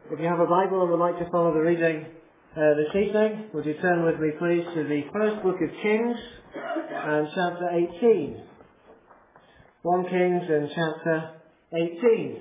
If you have a Bible and would like to follow the reading this evening, would you turn with me please to the first book of Kings and chapter 18. 1 Kings and chapter 18.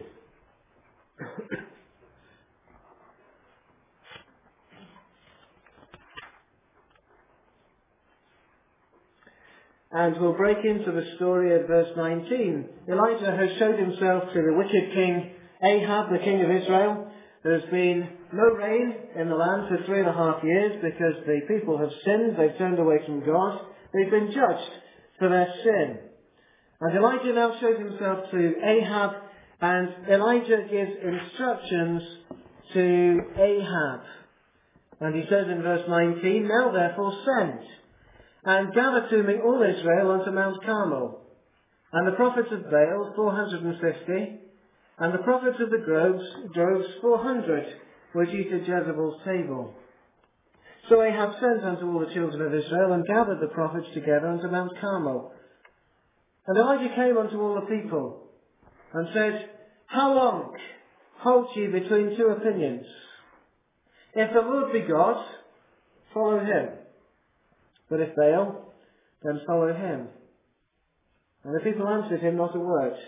And we'll break into the story at verse 19. Elijah has showed himself to the wicked king Ahab, the king of Israel. There's been no rain in the land for 3.5 years because the people have sinned. They've turned away from God. They've been judged for their sin. And Elijah now shows himself to Ahab, and Elijah gives instructions to Ahab. And he says in verse 19, "Now therefore send, and gather to me all Israel unto Mount Carmel, and the prophets of Baal 450, and the prophets of the groves 400, which eat at Jezebel's table." So Ahab sent unto all the children of Israel, and gathered the prophets together unto Mount Carmel. And Elijah came unto all the people, and said, "How long halt ye between two opinions? If the Lord be God, follow him. But if Baal, then follow him." And the people answered him not a word.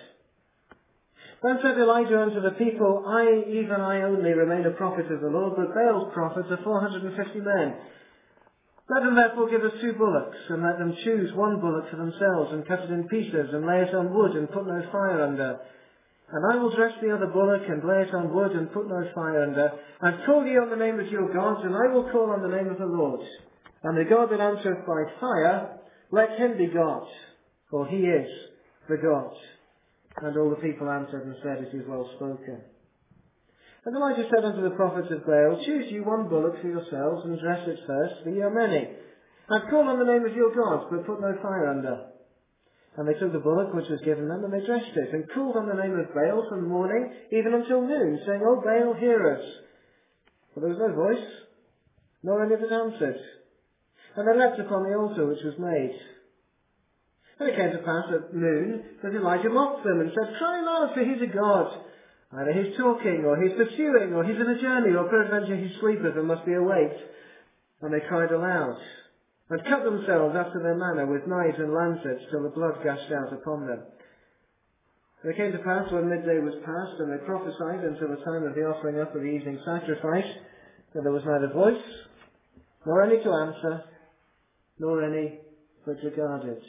Then said Elijah unto the people, even I only remain a prophet of the Lord, but Baal's prophets are 450 men. Let them therefore give us 2 bullocks, and let them choose 1 bullock for themselves, and cut it in pieces, and lay it on wood, and put no fire under. And I will dress the other bullock, and lay it on wood, and put no fire under. And call ye on the name of your gods, and I will call on the name of the Lord. And the God that answereth by fire, let him be God, for he is the God. And all the people answered and said, "It is well spoken." And Elijah said unto the prophets of Baal, "Choose you 1 bullock for yourselves, and dress it first, for ye are many. And call on the name of your gods, but put no fire under." And they took the bullock which was given them, and they dressed it, and called on the name of Baal from morning even until noon, saying, "O Baal, hear us." But there was no voice, nor any that answered. And they leapt upon the altar which was made. And it came to pass at noon that Elijah mocked them, and said, "Cry aloud, for he's a god. Either he's talking, or he's pursuing, or he's in a journey, or peradventure he sleepeth and must be awaked." And they cried aloud, and cut themselves after their manner with knives and lancets, till the blood gushed out upon them. And it came to pass when midday was past, and they prophesied until the time of the offering up of the evening sacrifice, that there was neither voice, nor any to answer, nor any that regarded.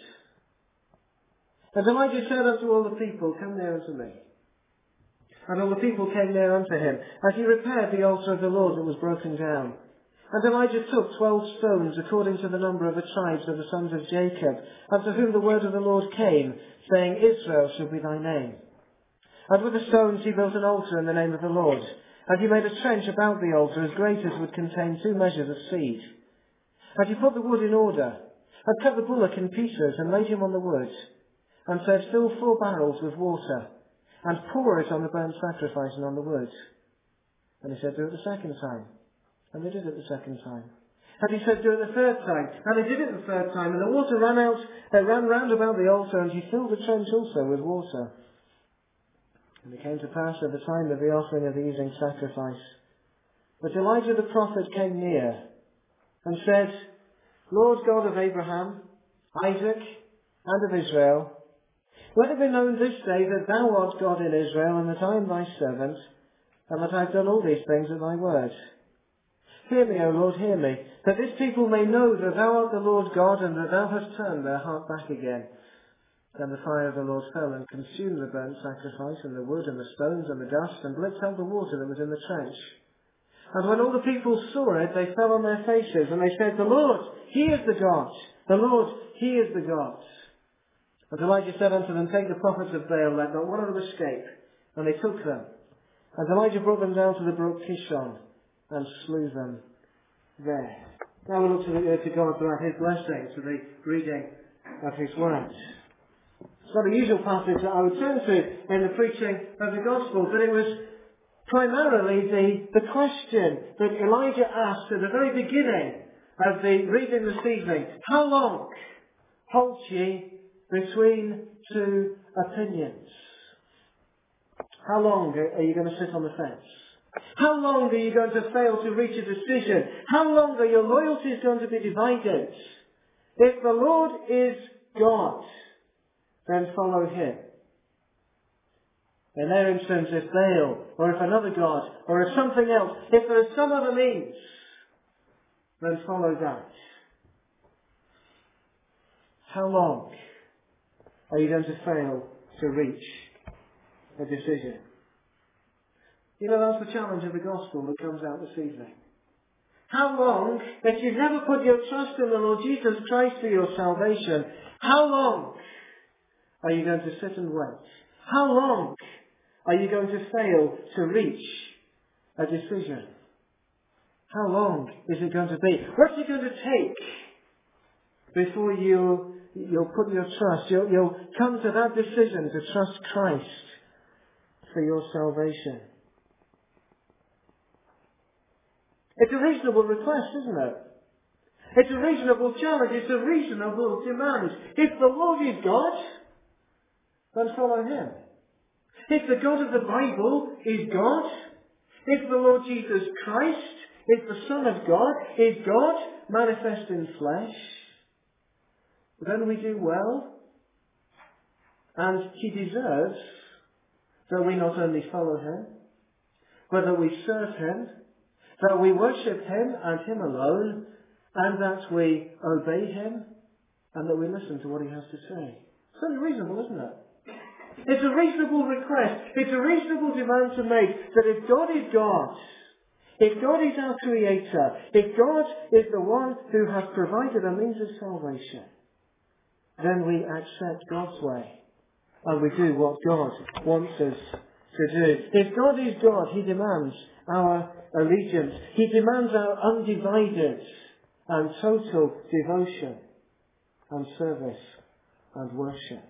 And Elijah said unto all the people, "Come near unto me." And all the people came near unto him, as he repaired the altar of the Lord that was broken down. And Elijah took 12 stones, according to the number of the tribes of the sons of Jacob, unto whom the word of the Lord came, saying, "Israel shall be thy name." And with the stones he built an altar in the name of the Lord. And he made a trench about the altar as great as would contain 2 measures of seed. And he put the wood in order, and cut the bullock in pieces, and laid him on the wood, and said, "Fill 4 barrels with water, and pour it on the burnt sacrifice and on the wood." And he said, "Do it the second time." And they did it the second time. And he said, "Do it the third time." And they did it the third time. And the water ran round about the altar, and he filled the trench also with water. And it came to pass at the time of the offering of the evening sacrifice, that Elijah the prophet came near, and said, "Lord God of Abraham, Isaac, and of Israel, let it be known this day that thou art God in Israel, and that I am thy servant, and that I have done all these things at thy word. Hear me, O Lord, hear me, that this people may know that thou art the Lord God, and that thou hast turned their heart back again." Then the fire of the Lord fell, and consumed the burnt sacrifice, and the wood, and the stones, and the dust, and licked up the water that was in the trench. And when all the people saw it, they fell on their faces, and they said, "The Lord, he is the God. The Lord, he is the God." And Elijah said unto them, "Take the prophets of Baal, let not one of them escape." And they took them. And Elijah brought them down to the brook Kishon, and slew them there. Now we look to God throughout his blessing, to the reading of his word. It's not a usual passage that I would turn to in the preaching of the gospel, but it was primarily the question that Elijah asked at the very beginning of the reading this evening. How long halt ye between 2 opinions? How long are you going to sit on the fence? How long are you going to fail to reach a decision? How long are your loyalties going to be divided? If the Lord is God, then follow him. In their instance, if Baal, or if another god, or if something else, if there is some other means, then follow that. How long are you going to fail to reach a decision? You know, that's the challenge of the gospel that comes out this evening. How long, if you've never put your trust in the Lord Jesus Christ for your salvation, how long are you going to sit and wait? How long are you going to fail to reach a decision? How long is it going to be? What's it going to take before you'll put your trust, you'll come to that decision to trust Christ for your salvation? It's a reasonable request, isn't it? It's a reasonable challenge. It's a reasonable demand. If the Lord is God, then follow him. If the God of the Bible is God, if the Lord Jesus Christ, if the Son of God is God, manifest in flesh, then we do well, and he deserves that we not only follow him, but that we serve him, that we worship him and him alone, and that we obey him, and that we listen to what he has to say. It's only reasonable, isn't it? It's a reasonable request. It's a reasonable demand to make that if God is God, if God is our Creator, if God is the one who has provided a means of salvation, then we accept God's way and we do what God wants us to do. If God is God, he demands our allegiance. He demands our undivided and total devotion and service and worship.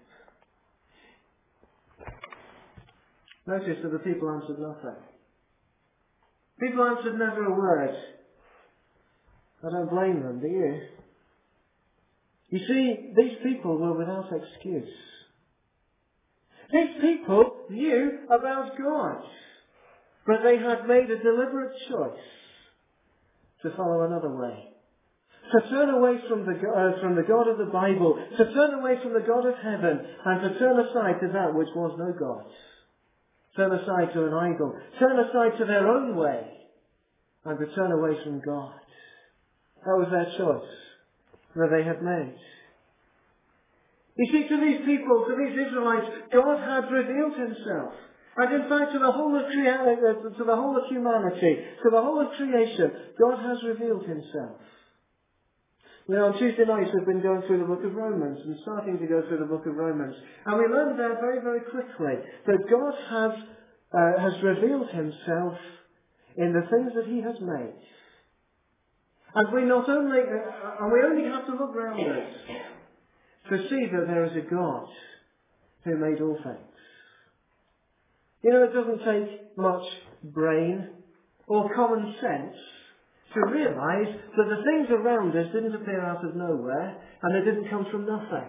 Notice that the people answered nothing. People answered never a word. I don't blame them, do you? You see, these people were without excuse. These people knew about God, but they had made a deliberate choice to follow another way. To turn away from the God of the Bible, to turn away from the God of heaven, and to turn aside to that which was no God. Turn aside to an idol. Turn aside to their own way. And to turn away from God. That was their choice that they had made. You see, to these people, to these Israelites, God had revealed himself. And in fact, to the whole of humanity, to the whole of creation, God has revealed himself. You know, on Tuesday nights we've been going through the book of Romans and starting to go through the book of Romans. And we learned there very, very quickly that God has revealed himself in the things that he has made. And we only have to look round us to see that there is a God who made all things. You know, it doesn't take much brain or common sense to realise that the things around us didn't appear out of nowhere and they didn't come from nothing.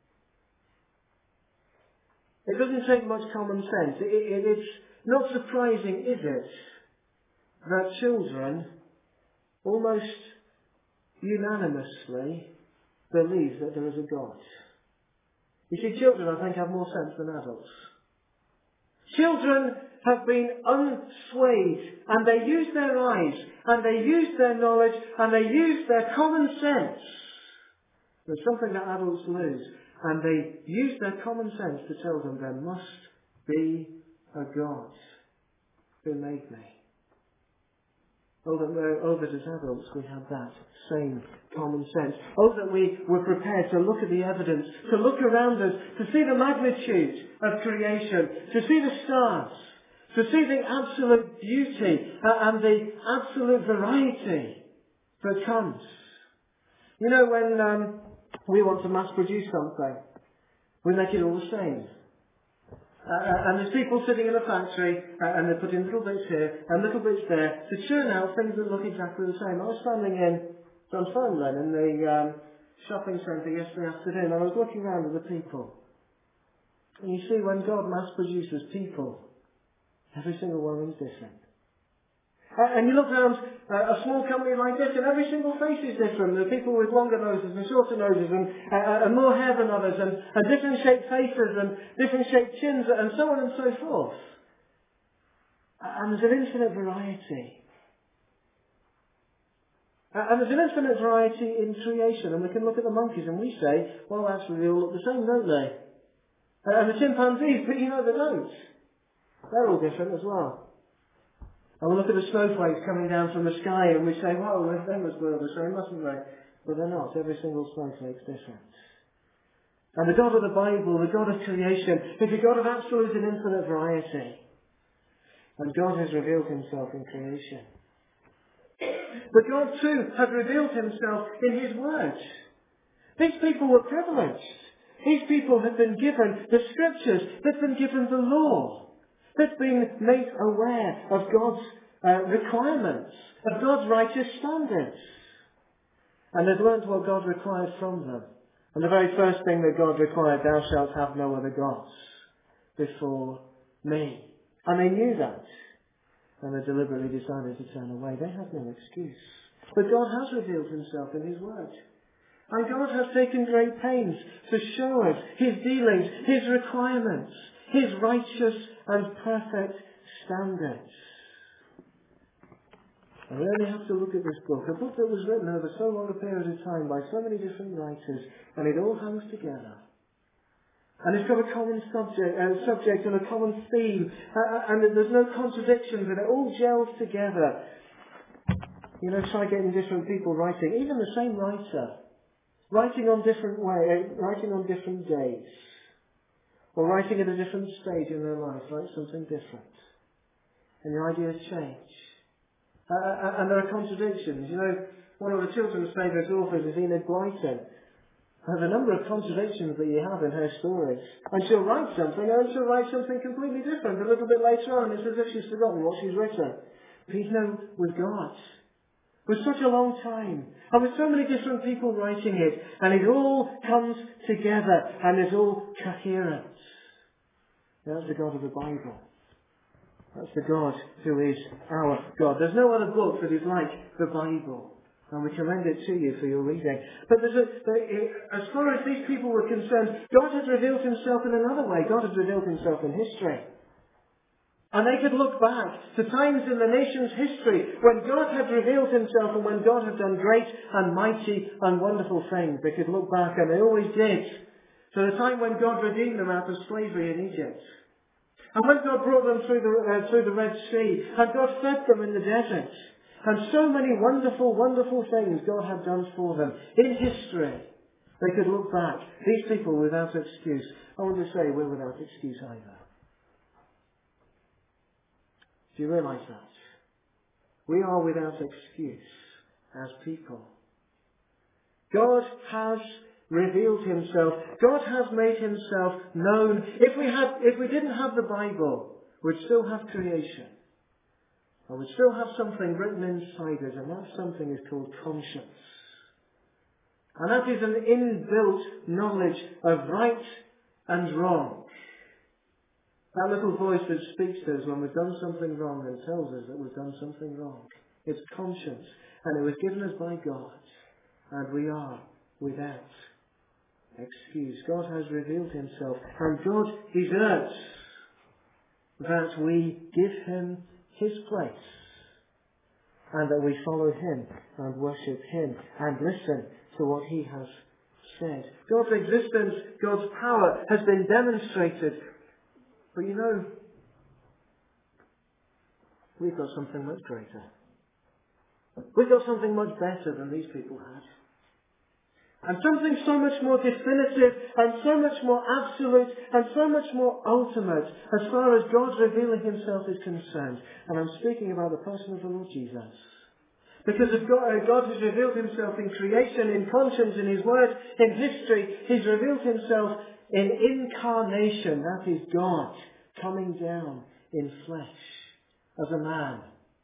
It doesn't take much common sense. It's not surprising, is it, that children almost unanimously believe that there is a God. You see, children, I think, have more sense than adults. Children have been unswayed, and they use their eyes, and they use their knowledge, and they use their common sense. There's something that adults lose, and they use their common sense to tell them there must be a God who made me. Oh, that as adults we have that same common sense. Oh, that we were prepared to look at the evidence, to look around us, to see the magnitude of creation, to see the stars, to see the absolute beauty and the absolute variety that comes. You know, when we want to mass produce something, we make it all the same. And there's people sitting in a factory and they're putting little bits here and little bits there to churn out things that look exactly the same. I was standing in Dunfermline in the shopping centre yesterday afternoon and I was looking around at the people. And you see, when God mass produces people, every single one of them is different. And you look around a small company like this, and every single face is different. There are people with longer noses and shorter noses, and more hair than others, and different shaped faces, and different shaped chins, and so on and so forth. And there's an infinite variety. And there's an infinite variety in creation, and we can look at the monkeys and we say, well, actually they all look the same, don't they? And the chimpanzees, but you know they don't. They're all different as well. And we look at the snowflakes coming down from the sky and we say, well, they must be all the same, mustn't they? But they're not. Every single snowflake's different. And the God of the Bible, the God of creation, is a God of absolute and infinite variety. And God has revealed himself in creation. But God too had revealed himself in his word. These people were privileged. These people had been given the scriptures, they'd been given the law. They'd been made aware of God's requirements, of God's righteous standards. And they'd learned what God required from them. And the very first thing that God required, thou shalt have no other gods before me. And they knew that. And they deliberately decided to turn away. They had no excuse. But God has revealed himself in his word. And God has taken great pains to show us his dealings, his requirements, his righteous and perfect standards. And we only have to look at this book, a book that was written over so long a period of time by so many different writers, and it all hangs together. And it's got a common subject and a common theme, and there's no contradictions, and it all gels together. You know, try getting different people writing, even the same writer, writing on different days, or writing at a different stage in their life, write something different. And your ideas change. And there are contradictions. You know, one of the children's favourite authors is Enid Blyton. The number of contradictions that you have in her stories. And she'll write something, and then she'll write something completely different a little bit later on. It's as if she's forgotten what she's written. But you know, with God, with such a long time, and with so many different people writing it, and it all comes together, and is all coherent. That's the God of the Bible. That's the God who is our God. There's no other book that is like the Bible. And we commend it to you for your reading. But as far as these people were concerned, God had revealed himself in another way. God had revealed himself in history. And they could look back to times in the nation's history when God had revealed himself and when God had done great and mighty and wonderful things. They could look back, and they always did, to the time when God redeemed them out of slavery in Egypt. And when God brought them through the Red Sea, and God fed them in the desert. And so many wonderful, wonderful things God had done for them in history. They could look back. These people without excuse. I want to say we're without excuse either. Do you realise that? We are without excuse as people. God has revealed himself. God has made himself known. If we didn't have the Bible, we'd still have creation. And we still have something written inside us, and that something is called conscience. And that is an inbuilt knowledge of right and wrong. That little voice that speaks to us when we've done something wrong and tells us that we've done something wrong. It's conscience. And it was given us by God. And we are without excuse. God has revealed himself. And God deserves that we give him his place, and that we follow him and worship him and listen to what he has said. God's existence, God's power has been demonstrated. But you know, we've got something much greater. We've got something much better than these people had. And something so much more definitive and so much more absolute and so much more ultimate as far as God revealing himself is concerned. And I'm speaking about the person of the Lord Jesus. Because if God has revealed himself in creation, in conscience, in his word, in history, he's revealed himself in incarnation. That is God coming down in flesh as a man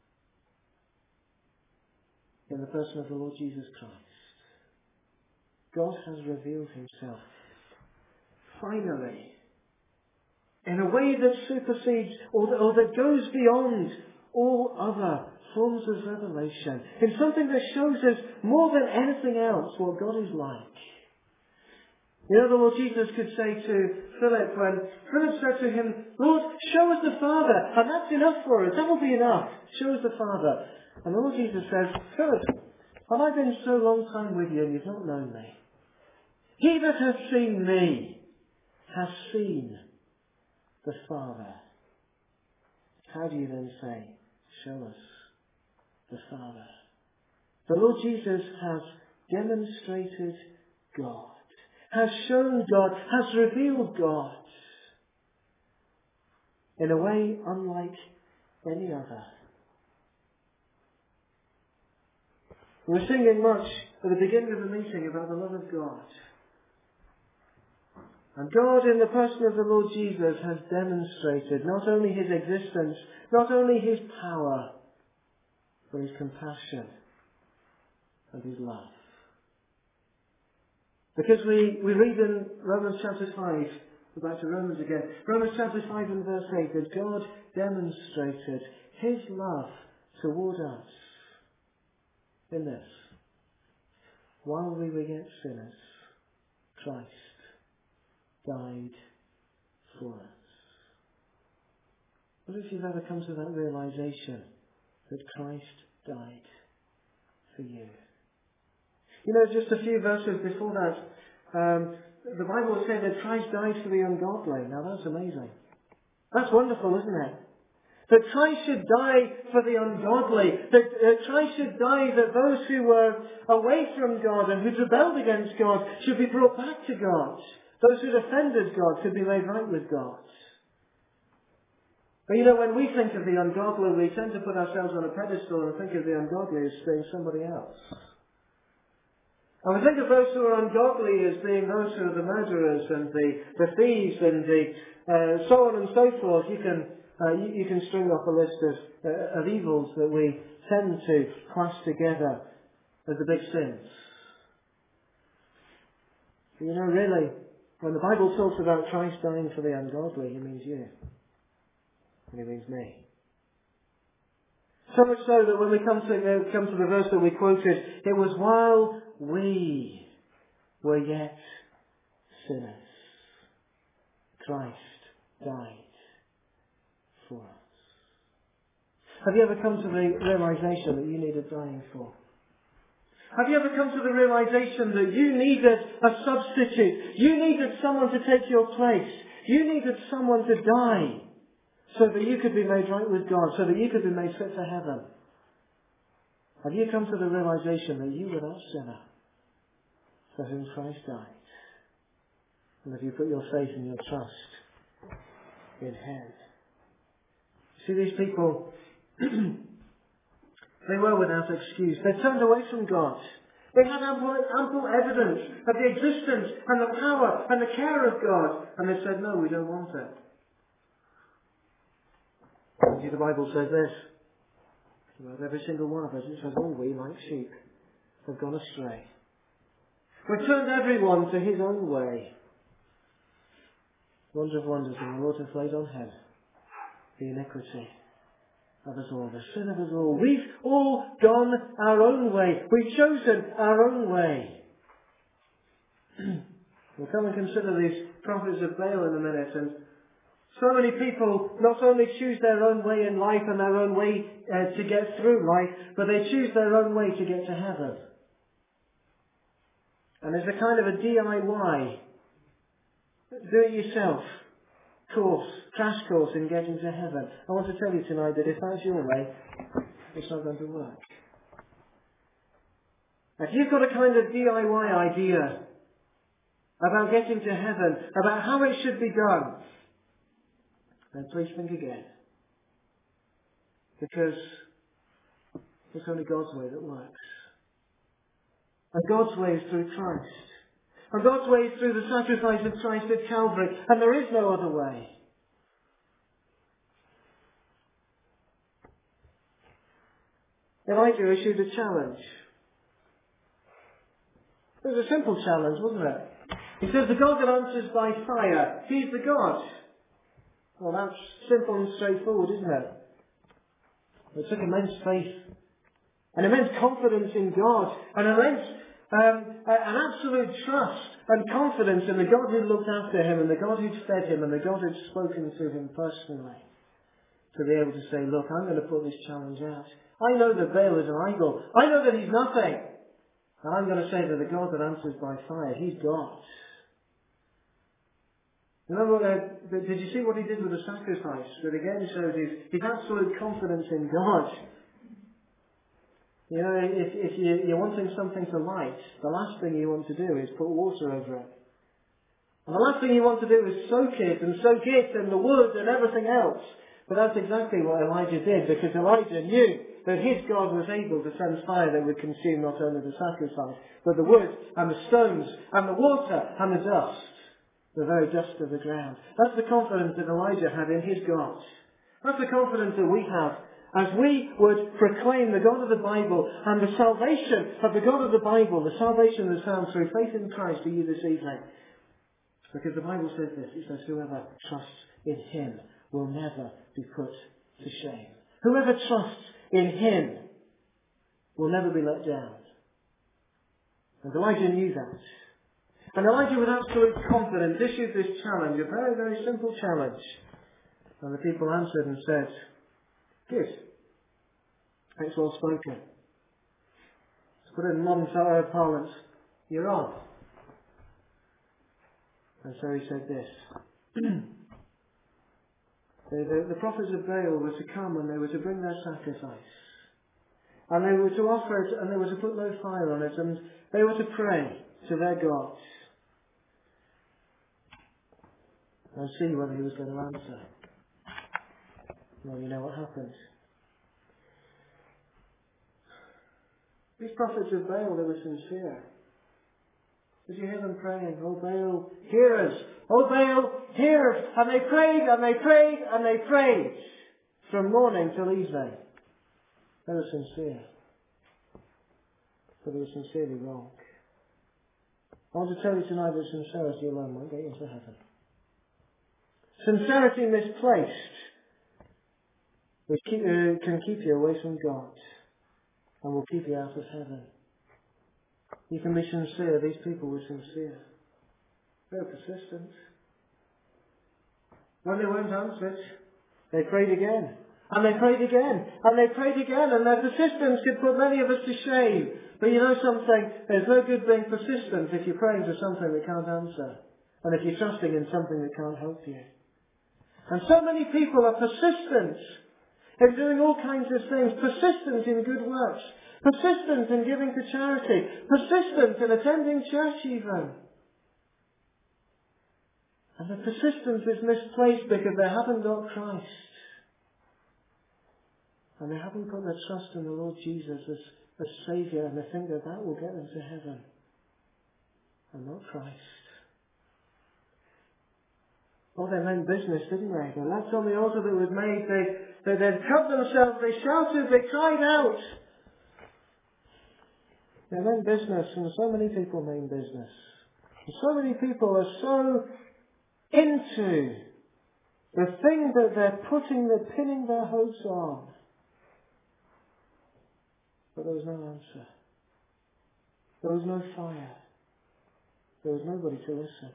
in the person of the Lord Jesus Christ. God has revealed himself, finally, in a way that supersedes or that goes beyond all other forms of revelation, in something that shows us more than anything else what God is like. You know, the Lord Jesus could say to Philip, when Philip said to him, Lord, show us the Father, and that's enough for us, that will be enough, show us the Father. And the Lord Jesus says, Philip, have I been so long time with you and you've not known me? He that hath seen me has seen the Father. How do you then say, show us the Father? The Lord Jesus has demonstrated God, has shown God, has revealed God in a way unlike any other. We were singing much at the beginning of the meeting about the love of God. And God, in the person of the Lord Jesus, has demonstrated not only his existence, not only his power, but his compassion and his love. Because we read in Romans chapter 5, go back to Romans again, Romans chapter 5 and verse 8, that God demonstrated his love toward us in this: while we were yet sinners, Christ died for us. What if you've ever come to that realization that Christ died for you? You know, just a few verses before that, the Bible will say that Christ died for the ungodly. Now that's amazing. That's wonderful, isn't it? That Christ should die for the ungodly. That Christ should die that those who were away from God and who'd rebelled against God should be brought back to God. Those who'd offended God could be made right with God. But you know, when we think of the ungodly, we tend to put ourselves on a pedestal and think of the ungodly as being somebody else. And we think of those who are ungodly as being those who are the murderers and the thieves and the so on and so forth. You can string off a list of evils that we tend to class together as the big sins. But you know, really, when the Bible talks about Christ dying for the ungodly, he means you. And he means me. So much so that when we come to the verse that we quoted, it was while we were yet sinners, Christ died for us. Have you ever come to the realization that you needed dying for? Have you ever come to the realization that you needed a substitute? You needed someone to take your place. You needed someone to die so that you could be made right with God, so that you could be made fit for heaven. Have you come to the realization that you were that sinner for whom Christ died? And have you put your faith and your trust in Him? See, these people, they were without excuse. They turned away from God. They had ample evidence of the existence and the power and the care of God. And they said, no, we don't want it. See, the Bible says this about every single one of us. It says, all we, like sheep, have gone astray. We turned everyone to his own way. Wonder of wonders, and the Lord hath laid on him the iniquity of us all, the sin of us all. We've all gone our own way. We've chosen our own way. We'll come and consider these prophets of Baal in a minute, and so many people not only choose their own way in life and their own way to get through life, but they choose their own way to get to heaven. And there's a kind of a DIY, do-it-yourself crash course in getting to heaven. I want to tell you tonight that if that's your way, it's not going to work. If you've got a kind of DIY idea about getting to heaven, about how it should be done, then please think again. Because it's only God's way that works. And God's way is through Christ. And God's way is through the sacrifice of Christ at Calvary. And there is no other way. Elijah issued a challenge. It was a simple challenge, wasn't it? He says, the God that answers by fire, he's the God. Well, that's simple and straightforward, isn't it? It took immense faith, an immense confidence in God, an absolute trust and confidence in the God who looked after him and the God who'd fed him and the God who'd spoken to him personally, to be able to say, look, I'm going to put this challenge out. I know that Baal is an idol. I know that he's nothing. And I'm going to say that the God that answers by fire, he's God. Remember, did you see what he did with the sacrifice? That again shows his absolute confidence in God. You know, if you're wanting something to light, the last thing you want to do is put water over it. And the last thing you want to do is soak it and the wood and everything else. But that's exactly what Elijah did, because Elijah knew that his God was able to send fire that would consume not only the sacrifice, but the wood and the stones and the water and the dust, the very dust of the ground. That's the confidence that Elijah had in his God. That's the confidence that we have as we would proclaim the God of the Bible and the salvation of the God of the Bible, the salvation that's found through faith in Christ to you this evening. Because the Bible says this, it says, whoever trusts in him will never be put to shame. Whoever trusts in him will never be let down. And Elijah knew that. And Elijah, with absolute confidence, issued this challenge, a very, very simple challenge. And the people answered and said, good. It's well spoken. To put it in modern parlance, you're on. And so he said this. The prophets of Baal were to come and they were to bring their sacrifice. And they were to offer it and they were to put no fire on it. And they were to pray to their God. And see whether he was going to answer. Well, you know what happened. These prophets of Baal, they were sincere. Did you hear them praying? Oh Baal, hear us! Oh Baal, hear us! And they prayed, and they prayed, and they prayed. From morning till evening. They were sincere. But they were sincerely wrong. I want to tell you tonight that sincerity alone won't get you into heaven. Sincerity misplaced can keep you away from God and will keep you out of heaven. You can be sincere. These people were sincere. They were persistent. When they weren't answered, they prayed again. And they prayed again. And they prayed again. And their persistence could put many of us to shame. But you know something? There's no good being persistent if you're praying for something that can't answer. And if you're trusting in something that can't help you. And so many people are persistent in doing all kinds of things. Persistent in good works. Persistent in giving to charity. Persistent in attending church even. And the persistence is misplaced because they haven't got Christ. And they haven't put their trust in the Lord Jesus as Saviour, and they think that that will get them to heaven. And not Christ. Oh, they meant business, didn't they? They left on the altar that was made. They cut themselves, they shouted, they cried out. They meant business, and so many people mean business. And so many people are so into the thing that they're pinning their hopes on. But there was no answer. There was no fire. There was nobody to listen.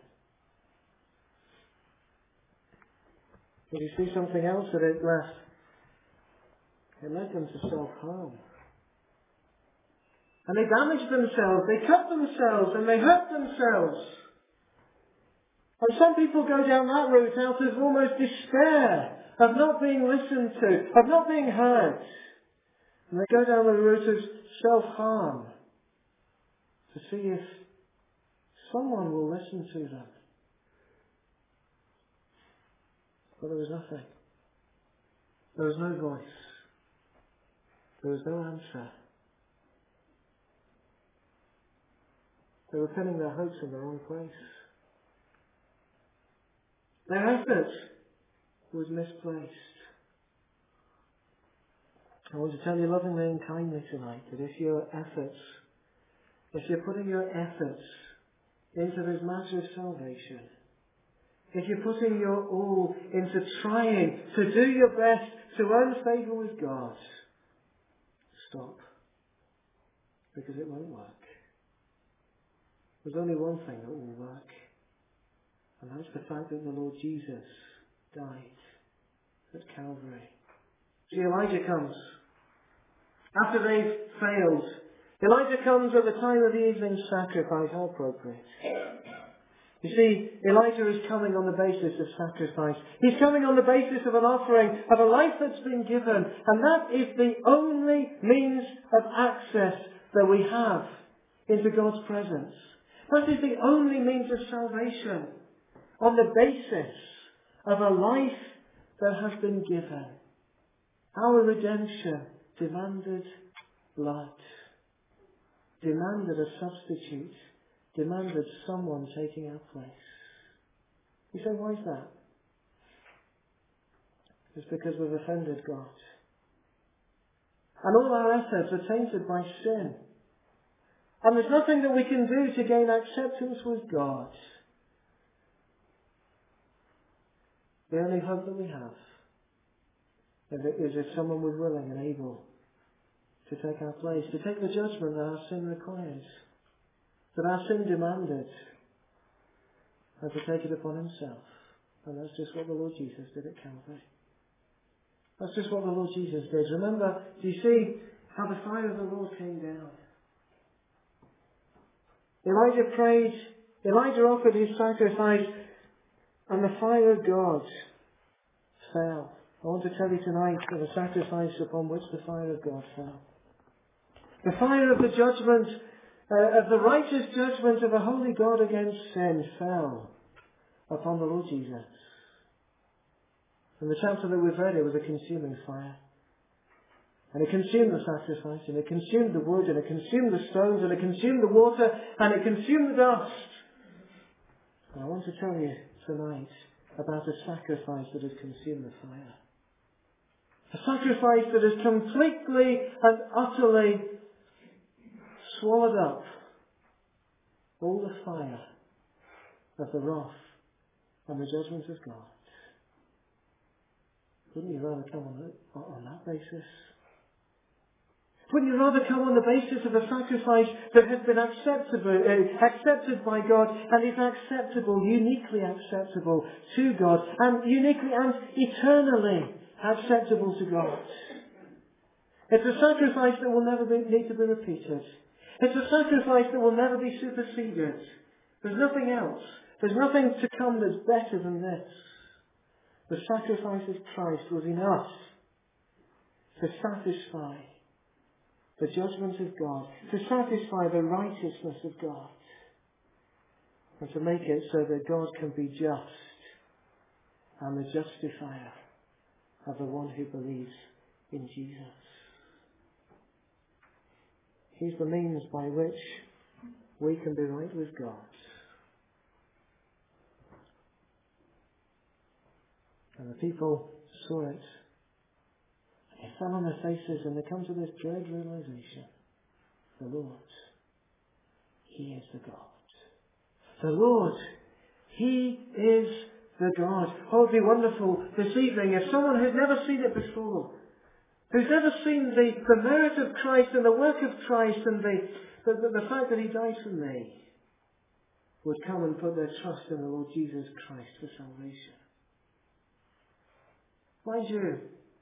Did you see something else that it left? It led them to self-harm. And they damaged themselves, they cut themselves, and they hurt themselves. And some people go down that route out of almost despair of not being listened to, of not being heard. And they go down the route of self-harm to see if someone will listen to them. But there was nothing. There was no voice. There was no answer. They were pinning their hopes in the wrong place. Their effort was misplaced. I want to tell you lovingly and kindly tonight that if you're putting your efforts into this matter of salvation, if you're putting your all into trying to do your best to earn favour with God, stop. Because it won't work. There's only one thing that will work. And that's the fact that the Lord Jesus died at Calvary. See, Elijah comes. After they've failed, Elijah comes at the time of the evening sacrifice. How appropriate. You see, Elijah is coming on the basis of sacrifice. He's coming on the basis of an offering, of a life that's been given. And that is the only means of access that we have into God's presence. That is the only means of salvation, on the basis of a life that has been given. Our redemption demanded blood, demanded a substitute, demanded someone taking our place. You say, why is that? It's because we've offended God. And all our efforts are tainted by sin. And there's nothing that we can do to gain acceptance with God. The only hope that we have is if someone was willing and able to take our place, to take the judgment that our sin requires, that our sin demanded, and to take it upon himself. And that's just what the Lord Jesus did at Calvary. That's just what the Lord Jesus did. Remember, do you see how the fire of the Lord came down? Elijah prayed, Elijah offered his sacrifice, and the fire of God fell. I want to tell you tonight of a sacrifice upon which the fire of God fell. The fire of the judgment, of the righteous judgment of a holy God against sin fell upon the Lord Jesus. In the chapter that we've read, it was a consuming fire. And it consumed the sacrifice, and it consumed the wood, and it consumed the stones, and it consumed the water, and it consumed the dust. And I want to tell you tonight about a sacrifice that has consumed the fire. A sacrifice that has completely and utterly swallowed up all the fire of the wrath and the judgment of God. Wouldn't you rather come on that basis? Wouldn't you rather come on the basis of a sacrifice that has been accepted by God and is acceptable, uniquely acceptable to God, and uniquely and eternally acceptable to God? It's a sacrifice that will never need to be repeated. It's a sacrifice that will never be superseded. There's nothing else. There's nothing to come that's better than this. The sacrifice of Christ was enough to satisfy the judgment of God, to satisfy the righteousness of God, and to make it so that God can be just and the justifier of the one who believes in Jesus. He's the means by which we can be right with God. And the people saw it. They fell on their faces and they come to this dread realization. The Lord, He is the God. The Lord, He is the God. Oh, it would be wonderful this evening if someone who's never seen it before, who's never seen the merit of Christ and the work of Christ and the fact that He died for me, would come and put their trust in the Lord Jesus Christ for salvation. Mind you,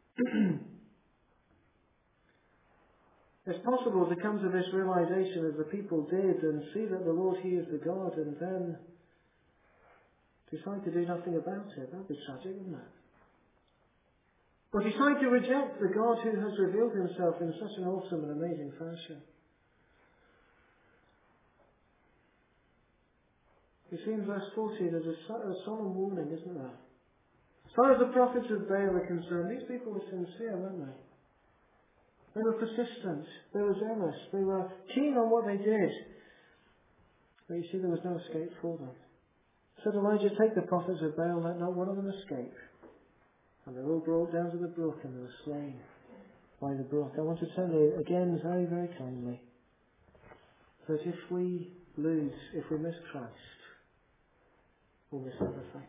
it's possible to come to this realization as the people did and see that the Lord, He is the God, and then decide to do nothing about it. That would be tragic, wouldn't it? Or decide to reject the God who has revealed Himself in such an awesome and amazing fashion. You see in verse 40 there's a solemn warning, isn't there? As far as the prophets of Baal are concerned, these people were sincere, weren't they? They were persistent, they were zealous, they were keen on what they did. But you see, there was no escape for them. Said Elijah, take the prophets of Baal, let not one of them escape. And they were all brought down to the brook and they were slain by the brook. I want to tell you again very, very kindly that if we lose, if we miss Christ, we'll miss everything.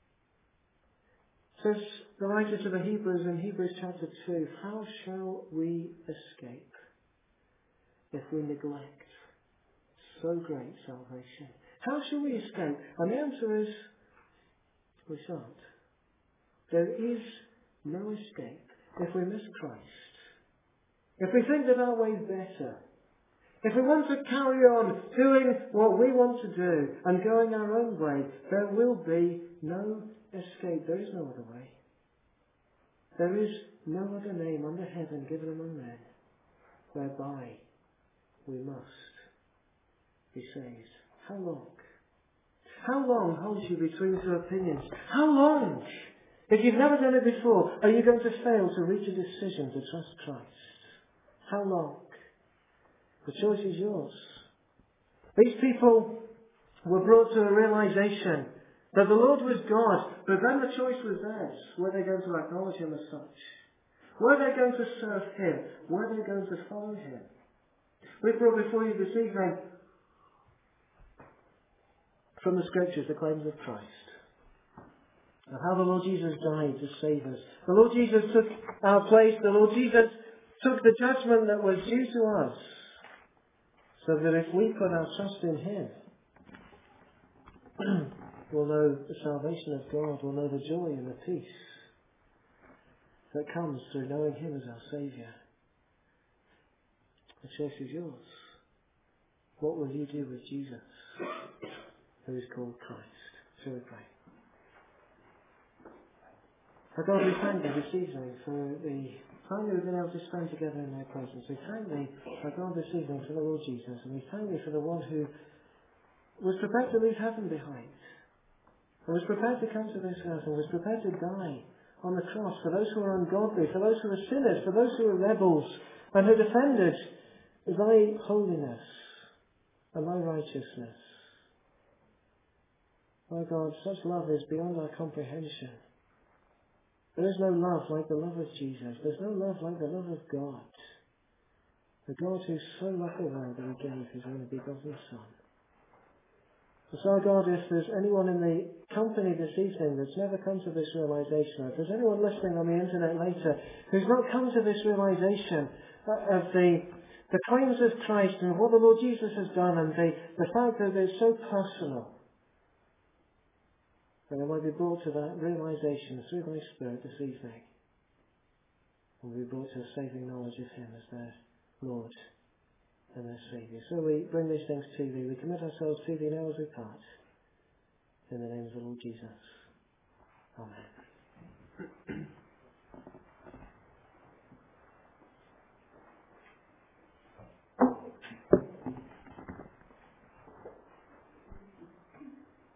Says the writer to the Hebrews in Hebrews chapter 2, how shall we escape if we neglect so great salvation? How shall we escape? And the answer is, we shan't. There is no escape if we miss Christ. If we think that our way's better, if we want to carry on doing what we want to do and going our own way, there will be no escape. There is no other way. There is no other name under heaven given among men whereby we must be saved. How long? How long holds you between two opinions? How long? If you've never done it before, are you going to fail to reach a decision to trust Christ? How long? The choice is yours. These people were brought to a realization that the Lord was God, but then the choice was theirs. Were they going to acknowledge Him as such? Were they going to serve Him? Were they going to follow Him? We brought before you this evening from the Scriptures the claims of Christ. And how the Lord Jesus died to save us. The Lord Jesus took our place. The Lord Jesus took the judgment that was due to us. So that if we put our trust in Him, we'll know the salvation of God. We'll know the joy and the peace that comes through knowing Him as our Saviour. The choice is yours. What will you do with Jesus, who is called Christ? Shall we pray? For God, we thank Thee this evening for the time we've been able to spend together in Thy presence. We thank Thee, for God, this evening for the Lord Jesus, and we thank Thee for the one who was prepared to leave heaven behind, and was prepared to come to this earth, and was prepared to die on the cross for those who are ungodly, for those who are sinners, for those who are rebels, and who defended Thy holiness and Thy righteousness. My God, such love is beyond our comprehension. There is no love like the love of Jesus. There's no love like the love of God. The God who so loved the world that He gave His only begotten Son. And so, God, if there's anyone in the company this evening that's never come to this realization, or if there's anyone listening on the internet later who's not come to this realization of the claims of Christ and what the Lord Jesus has done, and the fact that it's so personal, that they might be brought to that realization through Thy Spirit this evening, and be brought to a saving knowledge of Him as their Lord and their Saviour. So we bring these things to Thee. We commit ourselves to Thee now as we part. In the name of the Lord Jesus. Amen.